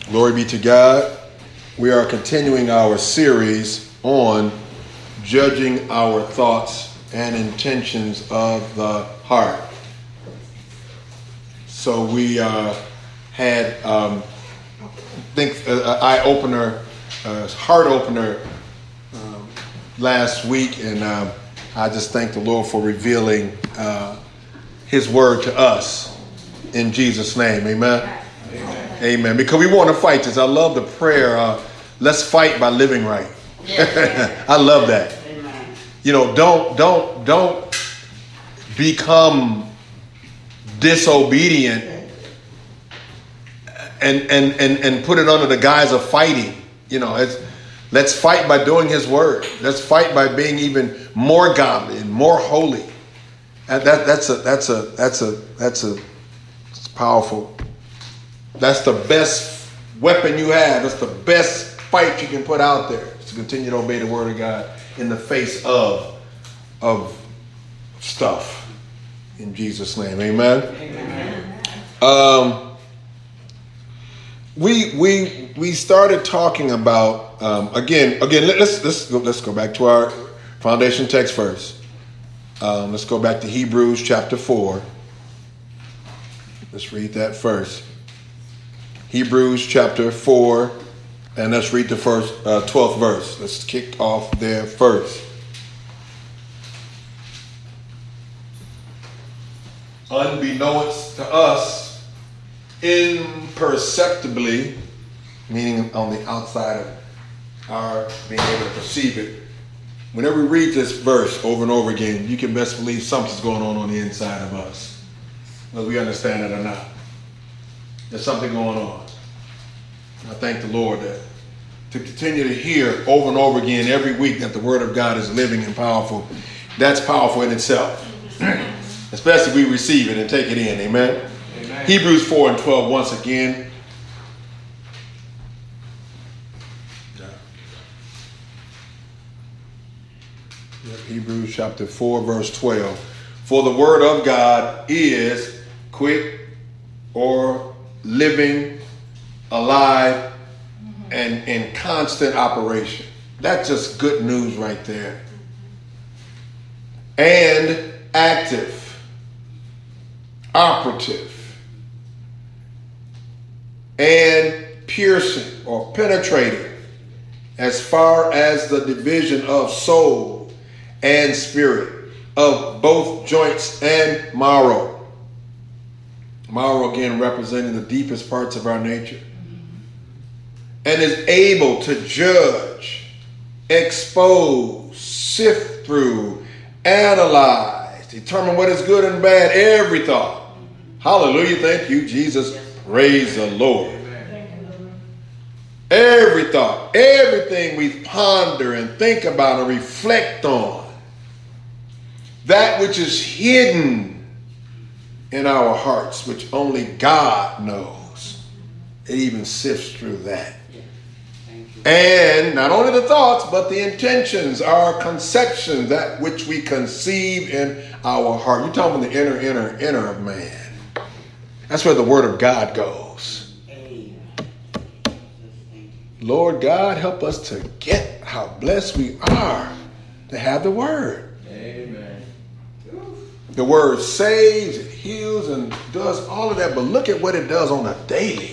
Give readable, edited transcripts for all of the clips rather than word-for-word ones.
Glory be to God. We are continuing our series on judging our thoughts and intentions of the heart. So we had, an eye-opener, heart-opener last week, and I just thank the Lord for revealing His word to us in Jesus' name. Amen. Amen. Amen. Because we want to fight this. I love the prayer. Let's fight by living right. Yeah. I love that. Amen. You know, don't become disobedient and put it under the guise of fighting. You know, let's fight by doing His word. Let's fight by being even more godly and more holy. And that's powerful. That's the best weapon you have. That's the best fight you can put out there, is to continue to obey the word of God in the face of stuff. In Jesus' name, amen. Amen. We started talking about again. Let's go back to our foundation text first. Let's go back to Hebrews chapter 4. Let's read that first. Hebrews chapter 4, and let's read the first 12th verse. Let's kick off there first. Unbeknownst to us, imperceptibly, meaning on the outside of our being able to perceive it. Whenever we read this verse over and over again, you can best believe something's going on the inside of us, whether we understand it or not. There's something going on. I thank the Lord that to continue to hear over and over again every week that the Word of God is living and powerful. That's powerful in itself. Especially if we receive it and take it in. Amen? Amen. Hebrews 4 and 12 once again. Hebrews chapter 4 verse 12. For the Word of God is quick or living, alive, and in constant operation. That's just good news right there. And active, operative, and piercing or penetrating as far as the division of soul and spirit, of both joints and marrow. Marrow again representing the deepest parts of our nature. And is able to judge, expose, sift through, analyze, determine what is good and bad, every thought. Hallelujah. Thank you, Jesus. Praise the Lord. Every thought, everything we ponder and think about and reflect on, that which is hidden in our hearts, which only God knows. It even sifts through that. And not only the thoughts, but the intentions, our conceptions, that which we conceive in our heart. You're talking about the inner of man. That's where the Word of God goes. Lord God, help us to get how blessed we are to have the Word. Amen. The Word saves, it heals, and does all of that. But look at what it does on a daily.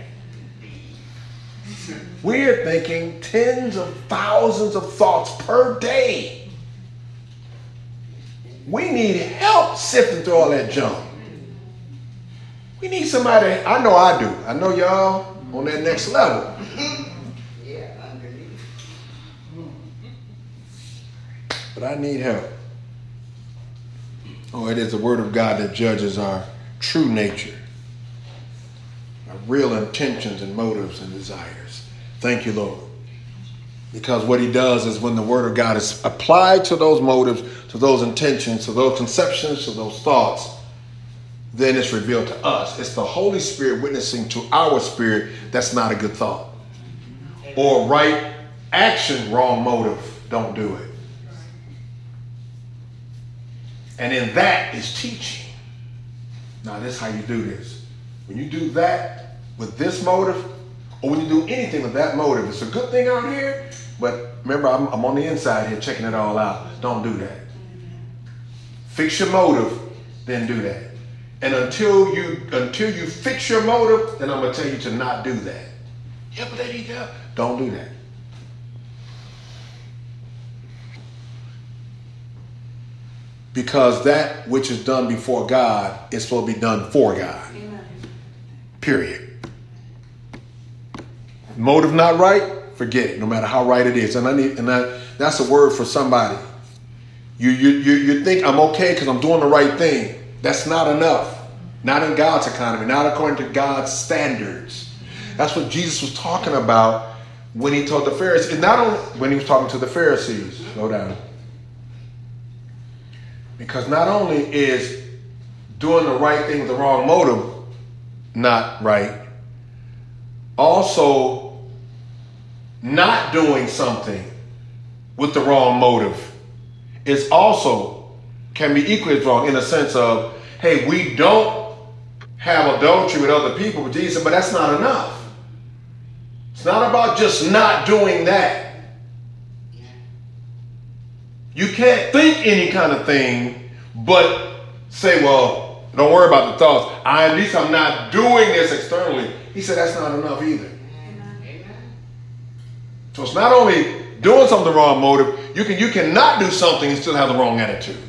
We're thinking tens of thousands of thoughts per day. We need help sifting through all that junk. We need somebody. I know I do. I know y'all on that next level. But I need help. Oh, it is the Word of God that judges our true nature, our real intentions and motives and desires. Thank you, Lord. Because what He does is when the Word of God is applied to those motives, to those intentions, to those conceptions, to those thoughts, then it's revealed to us. It's the Holy Spirit witnessing to our spirit that's not a good thought. Or right action, wrong motive. Don't do it. And in that is teaching. Now, this is how you do this. When you do that with this motive, or when you do anything with that motive, it's a good thing out here, but remember, I'm on the inside here checking it all out. Don't do that. Fix your motive, then do that. And until you fix your motive, then I'm going to tell you to not do that. Yeah, but don't do that. Because that which is done before God is supposed to be done for God. Amen. Period. Motive not right, forget it. No matter how right it is, that's a word for somebody. You think I'm okay because I'm doing the right thing. That's not enough. Not in God's economy. Not according to God's standards. That's what Jesus was talking about when he told the Pharisees. And not only when he was talking to the Pharisees. Slow down. Because not only is doing the right thing with the wrong motive not right, also not doing something with the wrong motive is also can be equally as wrong in the sense of, hey, we don't have adultery with other people, but Jesus said, but that's not enough. It's not about just not doing that. You can't think any kind of thing, but say, well, don't worry about the thoughts. At least I'm not doing this externally. He said that's not enough either. Amen. So it's not only doing something the wrong motive, you cannot do something and still have the wrong attitude.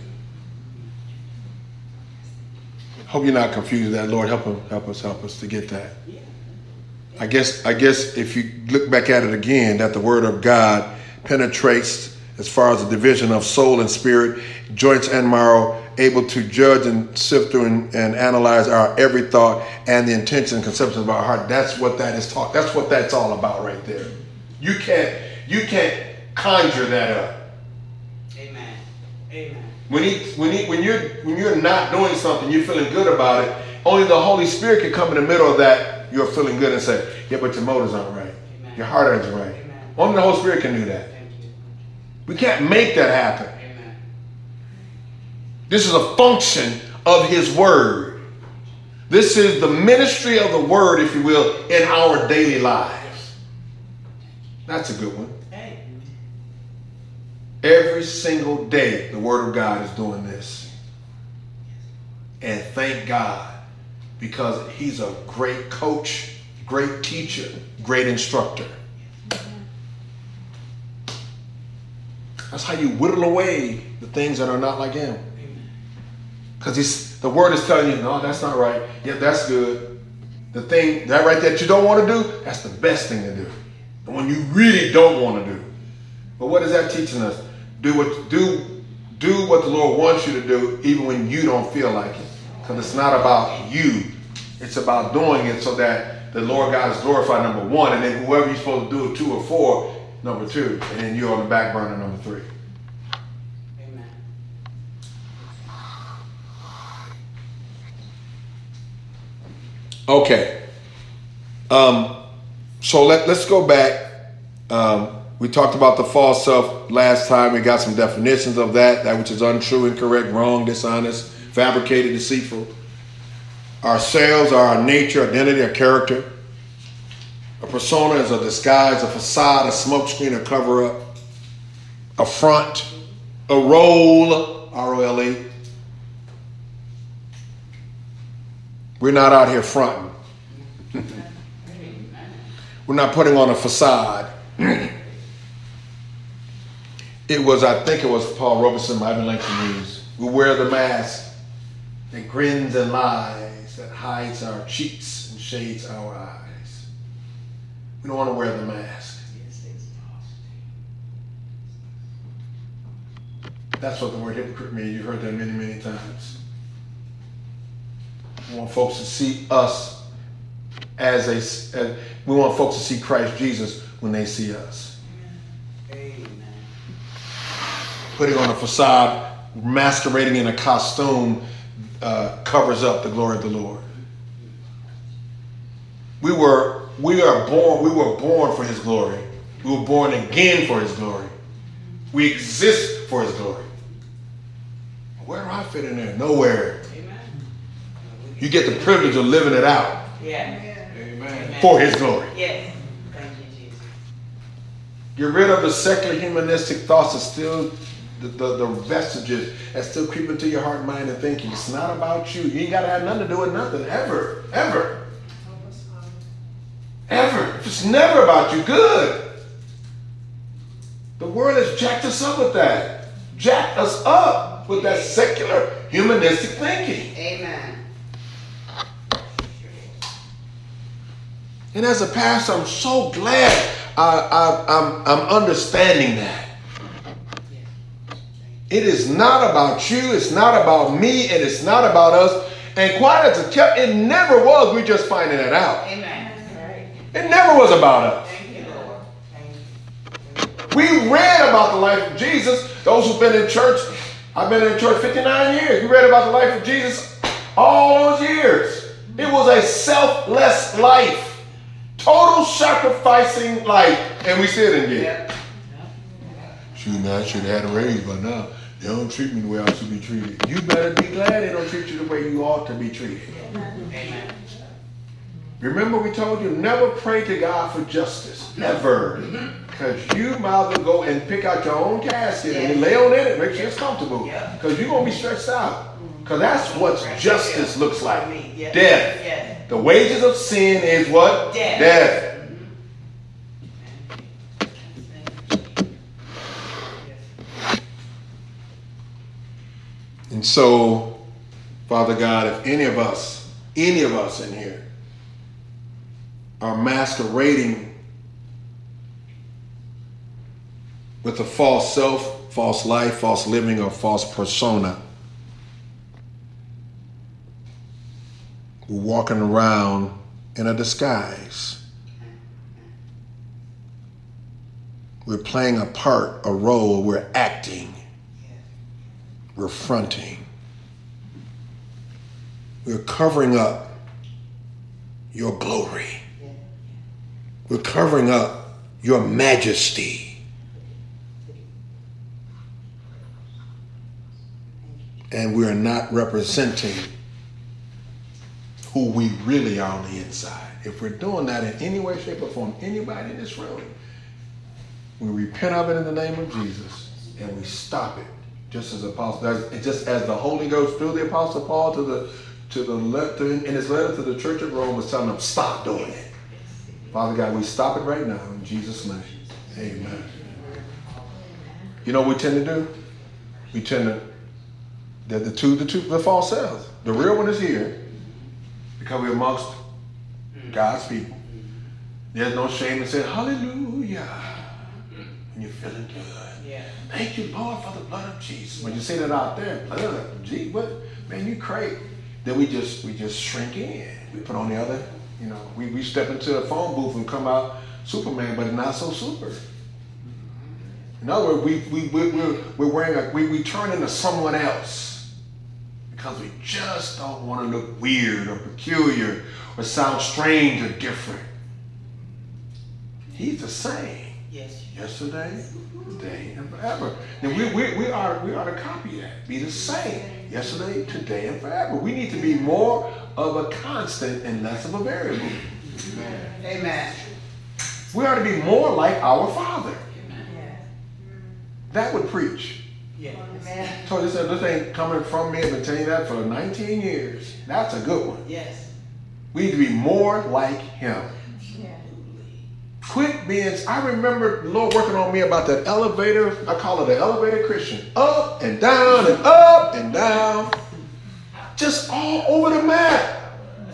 Hope you're not confused with that. Lord, help us to get that. I guess if you look back at it again, that the word of God penetrates as far as the division of soul and spirit, joints and marrow, able to judge and sift through and analyze our every thought and the intention and conceptions of our heart. That's what that is talk. That's what that's all about right there. You can't conjure that up. Amen. Amen. When you're not doing something, you're feeling good about it. Only the Holy Spirit can come in the middle of that. You're feeling good and say, yeah, but your motives aren't right. Amen. Your heart isn't right. Amen. Only the Holy Spirit can do that. We can't make that happen. Amen. This is a function of his word. This is the ministry of the word, if you will, in our daily lives. That's a good one. Every single day, the word of God is doing this. And thank God, because he's a great coach, great teacher, great instructor. That's how you whittle away the things that are not like him. Because the word is telling you, no, that's not right. Yeah, that's good. The thing, that right there that you don't want to do, that's the best thing to do. The one you really don't want to do. But what is that teaching us? Do what the Lord wants you to do, even when you don't feel like it. Because it's not about you. It's about doing it so that the Lord God is glorified, number one, and then whoever you're supposed to do it, 2 or 4, number 2, and then you're on the back burner, number 3. Amen. Okay. So let's go back. We talked about the false self last time. We got some definitions of that which is untrue, incorrect, wrong, dishonest, fabricated, deceitful. Ourselves are our nature, identity, our character. A persona is a disguise, a facade, a smokescreen, a cover-up, a front, a role, R-O-L-E. We're not out here fronting. We're not putting on a facade. I think it was Paul Robeson, I've been like to use. We wear the mask that grins and lies, that hides our cheeks and shades our eyes. We don't want to wear the mask. That's what the word hypocrite means. You've heard that many, many times. We want folks to see us we want folks to see Christ Jesus when they see us. Amen. Putting on a facade, masquerading in a costume, covers up the glory of the Lord. We were born for his glory. We were born again for his glory. We exist for his glory. Where do I fit in there? Nowhere. Amen. You get the privilege of living it out. Yeah. Amen. For his glory. Yes. Get rid of the secular humanistic thoughts that still, the vestiges that still creep into your heart, mind, and thinking. It's not about you. You ain't got to have nothing to do with nothing, ever, ever. Ever. If it's never about you, good. The world has jacked us up with that. Jacked us up with that secular humanistic thinking. Amen. And as a pastor, I'm so glad I'm understanding that. It is not about you, it's not about me, and it's not about us. And quite as it never was, we're just finding that out. Amen. It never was about us. Thank you, Lord. We read about the life of Jesus. Those who've been in church, I've been in church 59 years. We read about the life of Jesus all those years. It was a selfless life, total sacrificing life, and we still didn't get it. Shoot, man, I should have had a raise by now. They don't treat me the way I should be treated. You better be glad they don't treat you the way you ought to be treated. Amen. Remember we told you, never pray to God for justice. Never. Because you might as well go and pick out your own casket and lay on it, make sure it's comfortable. Because you're going to be stressed out. Because that's what justice looks like. Death. The wages of sin is what? Death. And so, Father God, if any of us in here are masquerading with a false self, false life, false living, or false persona, we're walking around in a disguise. We're playing a part, a role, we're acting. We're fronting. We're covering up your glory. We're covering up your majesty. And we are not representing who we really are on the inside. If we're doing that in any way, shape, or form, anybody in this room, we repent of it in the name of Jesus and we stop it. Just as the Holy Ghost through the Apostle Paul in his letter to the Church of Rome was telling them, stop doing it. Father God, we stop it right now in Jesus' name. Amen. You know what we tend to do? We tend to the false selves. The real one is here because we're amongst God's people. There's no shame in saying hallelujah when you're feeling good. Thank you, Lord, for the blood of Jesus. When you say that out there, gee, what? Man, you crazy. Then we just shrink in. We put on the other, we step into a phone booth and come out Superman, but not so super. In other words, we're wearing we turn into someone else because we just don't want to look weird or peculiar or sound strange or different. He's the same. Yes. Yesterday, today, and forever. And we are to copy that. Be the same. Yesterday, today, and forever. We need to be more of a constant and less of a variable. Amen. We are to be more like our Father. Amen. That would preach. Yes. So this ain't coming from me. I've been telling you that for 19 years. That's a good one. Yes. We need to be more like Him. Quit being, I remember the Lord working on me about that elevator. I call it the elevator Christian. Up and down and up and down. Just all over the map.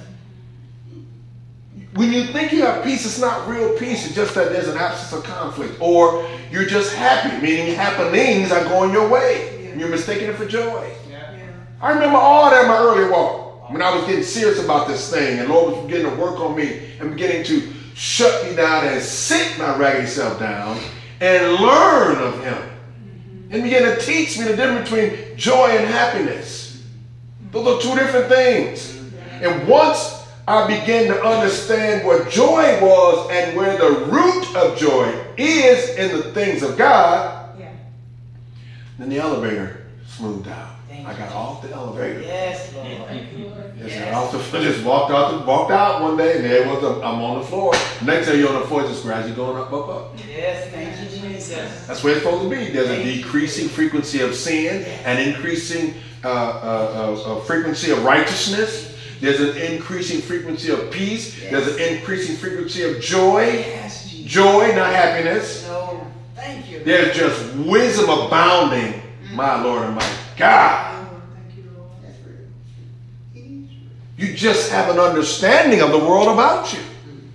When you think you have peace, it's not real peace. It's just that there's an absence of conflict. Or you're just happy, meaning happenings are going your way. And you're mistaking it for joy. I remember all that in my early walk. When I was getting serious about this thing and the Lord was beginning to work on me and beginning to shut me down and sit my raggedy self down and learn of Him. And begin to teach me the difference between joy and happiness. Those are two different things. And once I began to understand what joy was and where the root of joy is in the things of God, then the elevator smoothed out. I got off the elevator. Yes, Lord. Just walked out one day, and there was I'm on the floor. Next time you're on the floor, just gradually going up. Yes, thank you, Jesus. That's where it's supposed to be. There's a decreasing frequency of sin, an increasing frequency of righteousness. There's an increasing frequency of peace. Yes. There's an increasing frequency of joy. Yes, joy, not happiness. No, thank you. There's just wisdom abounding, my Lord and my God. You just have an understanding of the world about you.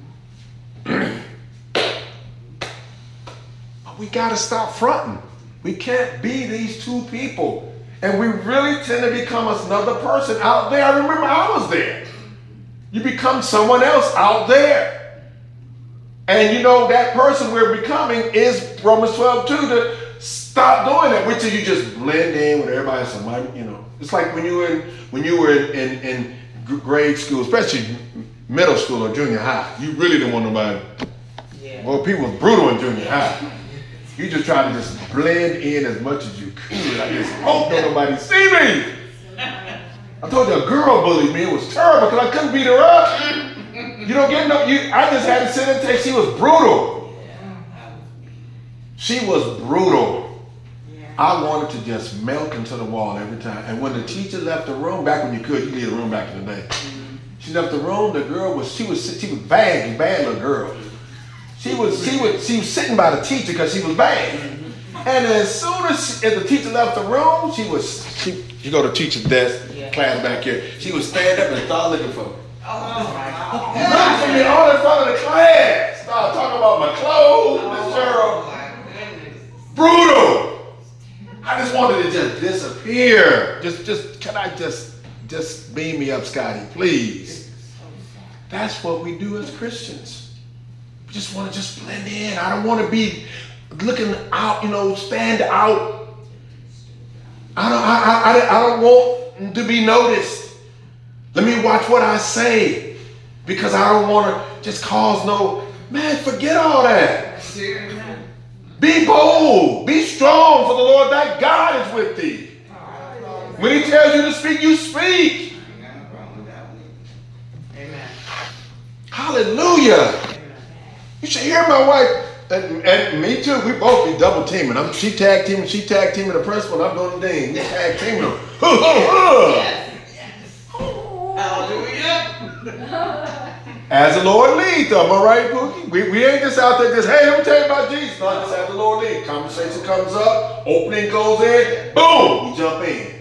But we got to stop fronting. We can't be these two people. And we really tend to become another person out there. I remember I was there. You become someone else out there. And you know that person we're becoming is Romans 12:2 to stop doing that. Which is you just blend in with everybody. Somebody, you know, it's like when you were in grade school, especially middle school or junior high. You really didn't want nobody. Yeah. Well, people were brutal in junior high. You just try to just blend in as much as you could. I just hope don't nobody see me. I told you a girl bullied me. It was terrible because I couldn't beat her up. You don't get no. I just had to sit and take. She was brutal. She was brutal. I wanted to just melt into the wall every time. And when the teacher left the room, back when you could, you leave the room back in the day. She left the room. The girl was bad little girl. She was sitting by the teacher because she was bad. And as soon as the teacher left the room, you go to teacher's desk, class back here. She would stand up and start looking for me. Look for me all in front of the class. Start talking about my clothes, Miss Cheryl. Brutal. I just wanted to just disappear. Can I just beam me up, Scotty, please? That's what we do as Christians. We just want to just blend in. I don't want to be looking out, stand out. I don't want to be noticed. Let me watch what I say because I don't want to just cause forget all that. Be bold. Be strong for the Lord thy God is with thee. When he tells you to speak, you speak. Amen. Hallelujah. You should hear my wife and me too. We both be double teaming. She tag teaming the principal. I'm doing the thing. We tag teaming them. Hallelujah. As the Lord leads, am I right, Pookie? We ain't just out there hey, let me tell you about Jesus. No, just as the Lord leads. Conversation comes up, opening goes in, boom, we jump in.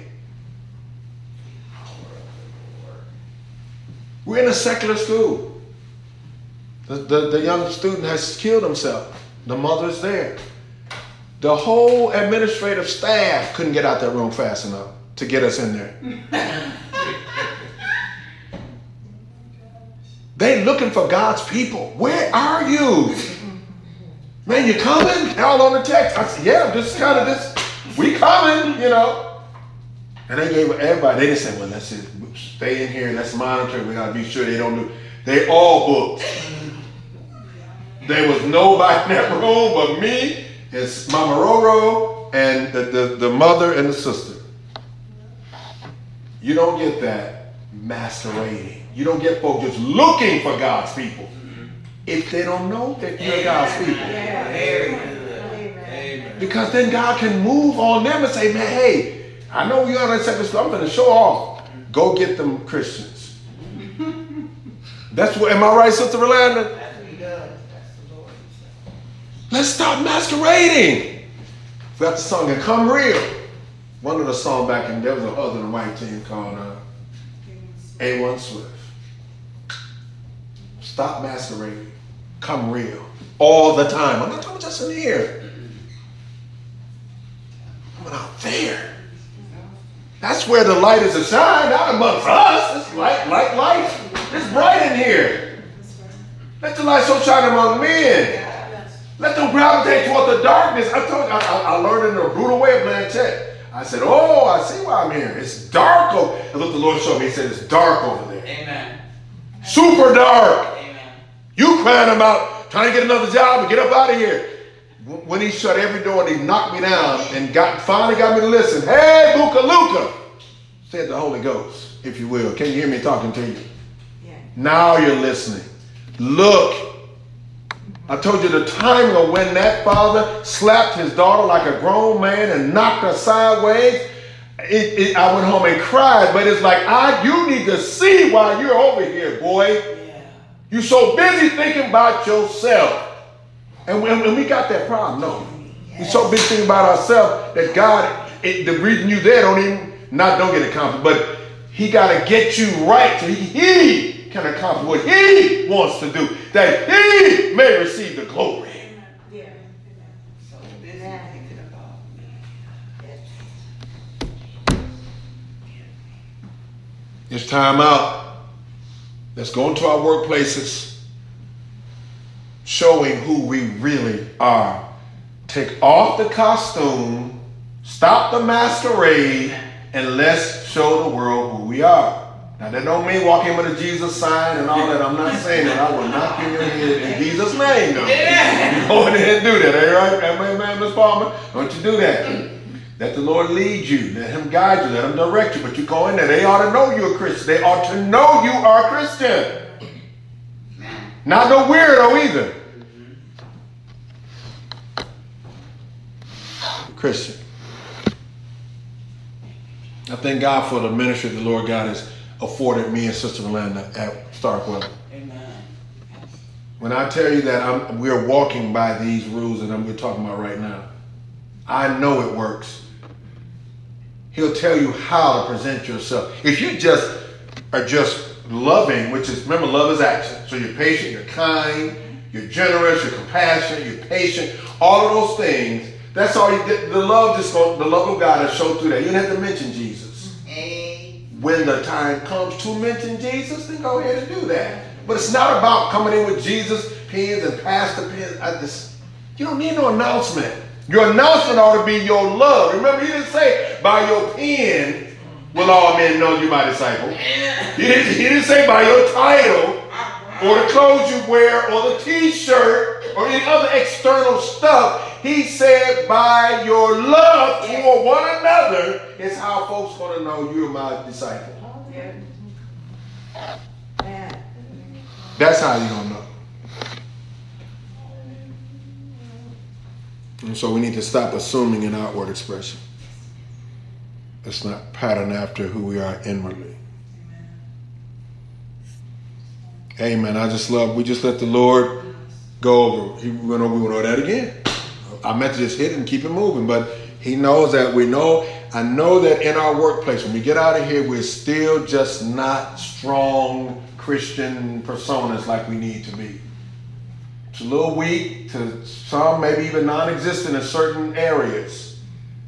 We're in a secular school. The young student has killed himself. The mother is there. The whole administrative staff couldn't get out that room fast enough to get us in there. They looking for God's people. Where are you? Man, you coming? All on the text. I said, yeah, we coming, And they gave everybody, they didn't say, well, let's just stay in here, let's monitor, we gotta be sure they don't do. They all booked. There was nobody in that room but me, it's Mama Roro, and the mother and the sister. You don't get that masquerading. You don't get folks just looking for God's people if they don't know that you're God's people. Because then God can move on them and say, man, hey, I know you're on that second school. I'm going to show off. Go get them Christians. That's what, am I right, Sister Rolanda? Let's stop masquerading. We got the song and Come Real. One of the songs back in there was a husband and wife team called A1 Swift. Stop masquerading. Come real. All the time. I'm not talking just in here. I'm out there. That's where the light is to shine, not amongst us. It's light. It's bright in here. Let the light so shine among men. Let them gravitate toward the darkness. I told you, I learned in a brutal way of playing check. I said, oh, I see why I'm here. It's dark. And look, the Lord showed me. He said, it's dark over there. Amen. Super dark. Amen. You crying about trying to get another job and get up out of here. When he shut every door and he knocked me down and finally got me to listen. Hey, Buka Luka. said the Holy Ghost, if you will. Can you hear me talking to you? Yeah. Now you're listening. Look. I told you the timing of when that father slapped his daughter like a grown man and knocked her sideways. I went home and cried, but it's like, you need to see why you're over here, boy. Yeah. You're so busy thinking about yourself. And we got that problem, no. We're so busy thinking about ourselves that God, the reason you there don't get accomplished, but he got to get you right so he can accomplish what he wants to do, that he may receive the glory. Yeah. So busy thinking about me. It's time out. Let's go into our workplaces, showing who we really are. Take off the costume, stop the masquerade, and let's show the world who we are. Now, that don't mean walk in with a Jesus sign and all that. I'm not saying that. I will knock you in your head in Jesus' name, though. Yeah. You go in there and do that, all right? Amen, Ms. Palmer? Don't you do that. Let the Lord lead you. Let him guide you. Let him direct you. But you go in there. They ought to know you're a Christian. They ought to know you are a Christian. Not no weirdo either. Christian. I thank God for the ministry the Lord God has afforded me and Sister Rolanda at Starkweather. Amen. When I tell you that we're walking by these rules that we're talking about right now, I know it works. He'll tell you how to present yourself. If you just are just loving, which is, remember, love is action. So you're patient, you're kind, you're generous, you're compassionate, you're patient, all of those things. That's all you did. The love of God has showed through that. You don't have to mention Jesus. When the time comes to mention Jesus, then go ahead and do that. But it's not about coming in with Jesus pens and pastor pens. You don't need no announcement. Your announcement ought to be your love. Remember, he didn't say, by your pen will all men know you my disciple. He didn't say by your title or the clothes you wear or the t-shirt or any other external stuff. He said by your love toward one another is how folks going to know you're my disciple. That's how you're going to know. And so we need to stop assuming an outward expression. Let's not pattern after who we are inwardly. Amen. We just let the Lord go over. We went over that again. I meant to just hit it and keep it moving, but he knows that we know. I know that in our workplace, when we get out of here, we're still just not strong Christian personas like we need to be. It's a little weak to some, maybe even non-existent in certain areas.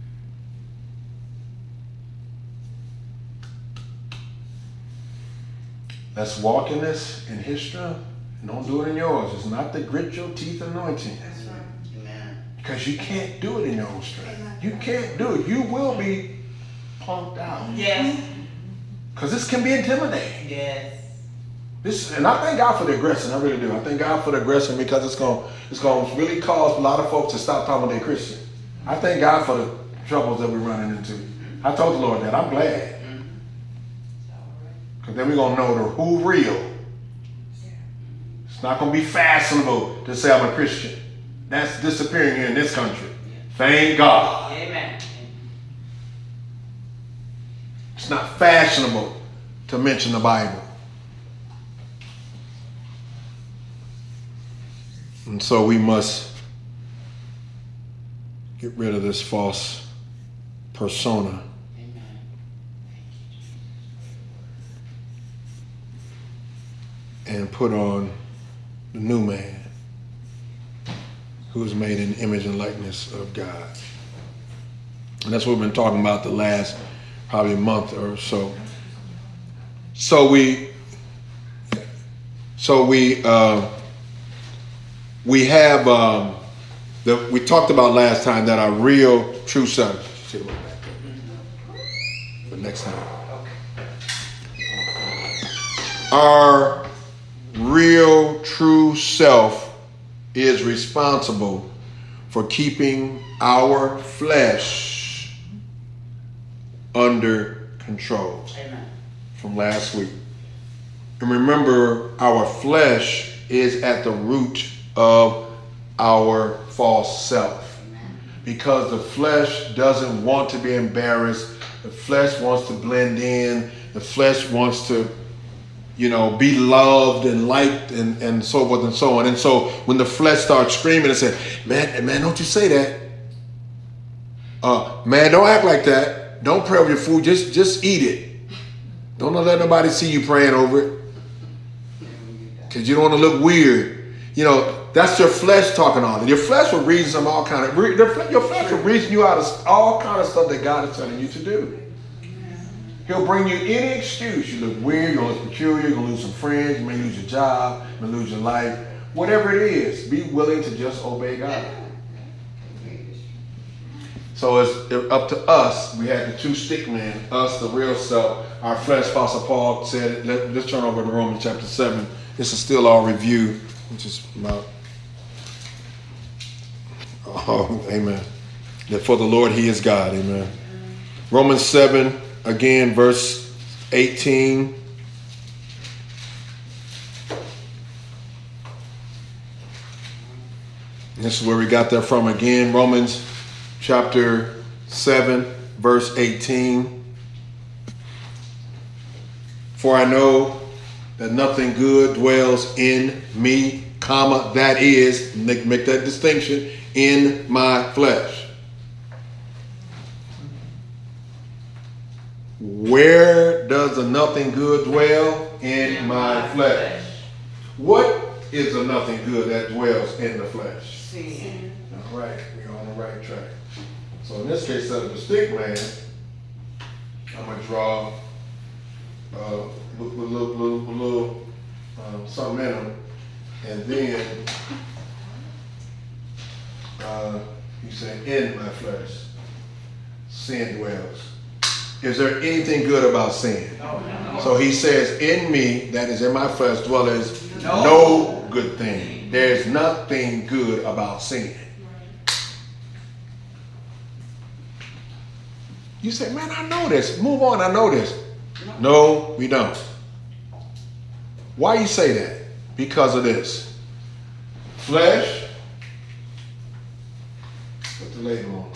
Let's walk in this in his strength. Don't do it in yours. It's not the grit your teeth anointing. That's right. Amen. Because you can't do it in your own strength. You can't do it. You will be punked out. Yes. Because this can be intimidating. Yes. And I thank God for the aggression. I really do. I thank God for the aggression because it's going to really cause a lot of folks to stop talking they're Christian. I thank God for the troubles that we're running into. I told the Lord that. I'm glad. Because then we're going to know the who real. It's not going to be fashionable to say I'm a Christian. That's disappearing here in this country. Thank God. Amen. It's not fashionable to mention the Bible. And so we must get rid of this false persona. And put on the new man who is made in the image and likeness of God. And that's what we've been talking about the last probably month or so. So we have we talked about last time that our real true self. But next time, our real true self is responsible for keeping our flesh under control. Amen. From last week. And remember, our flesh is at the root of our false self. Because the flesh doesn't want to be embarrassed. The flesh wants to blend in. The flesh wants to, be loved and liked and so forth and so on. And so when the flesh starts screaming and saying, man, don't you say that. Man, don't act like that. Don't pray over your food. Just eat it. Don't let nobody see you praying over it. Because you don't want to look weird. That's your flesh talking on it. Your flesh will reason some all kind of. Your flesh will reason you out of all kind of stuff that God is telling you to do. He'll bring you any excuse. You look weird, you're going to look peculiar, you're going to lose some friends, you may lose your job, you may lose your life. Whatever it is, be willing to just obey God. So it's up to us. We had the two stick men, us, the real self, our flesh. Apostle Paul said, let's turn over to Romans chapter 7. This is still our review, which is about, amen. That for the Lord, he is God, amen. Romans 7, again, verse 18. This is where we got that from again. Romans chapter 7, verse 18. For I know that nothing good dwells in me, comma, that is, make that distinction, in my flesh. Where does the nothing good dwell? In my flesh. What is the nothing good that dwells in the flesh? Sin. All right, we're on the right track. So in this case, of the stick man, I'm going to draw a little something in them. And then you say, in my flesh, sin dwells. Is there anything good about sin? No. So he says, in me, that is in my flesh, dwelleth no good thing. There's nothing good about sin. You say, man, I know this. Move on, I know this. No, we don't. Why you say that? Because of this. Flesh. Put the label on.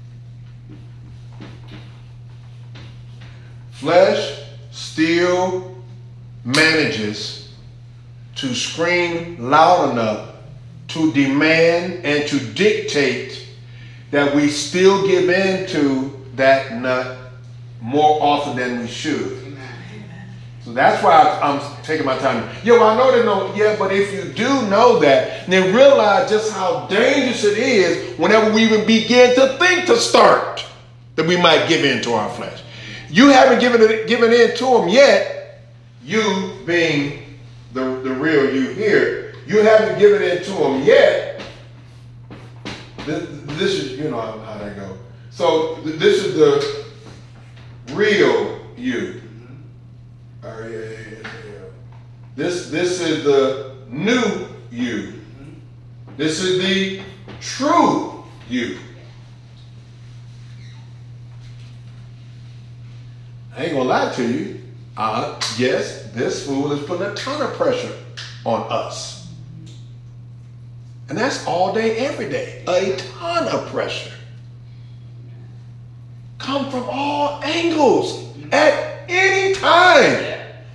Flesh still manages to scream loud enough to demand and to dictate that we still give in to that nut more often than we should. So that's why I'm taking my time. I know they know. Yeah, but if you do know that, then realize just how dangerous it is whenever we even begin to think to start that we might give in to our flesh. You haven't given in to them yet. You being the real you here, you haven't given in to them yet. This is, how that go. So this is the real you. This is the new you. This is the true you. I ain't gonna lie to you. Yes, this fool is putting a ton of pressure on us. And that's all day, every day. A ton of pressure. Come from all angles at any time.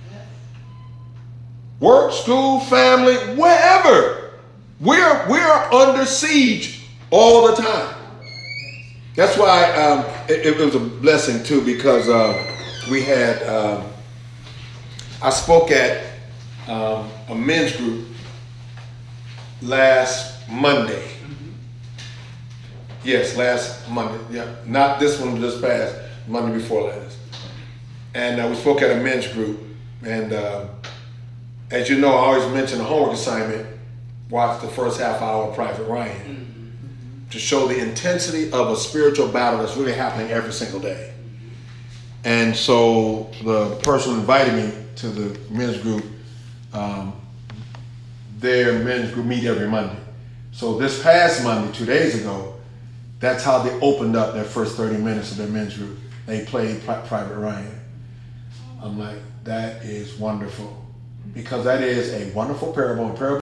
Work, school, family, wherever. We're under siege all the time. That's why it was a blessing too, because we had, I spoke at a men's group last Monday. Yes, last Monday. Yeah, not this one, just past, Monday before last. And we spoke at a men's group. And as you know, I always mention the homework assignment, watch the first half hour of Private Ryan, to show the intensity of a spiritual battle that's really happening every single day. And so the person invited me to the men's group. Their men's group meet every Monday. So this past Monday, 2 days ago, that's how they opened up their first 30 minutes of their men's group. They played Private Ryan. I'm like, that is wonderful. Because that is a wonderful parable.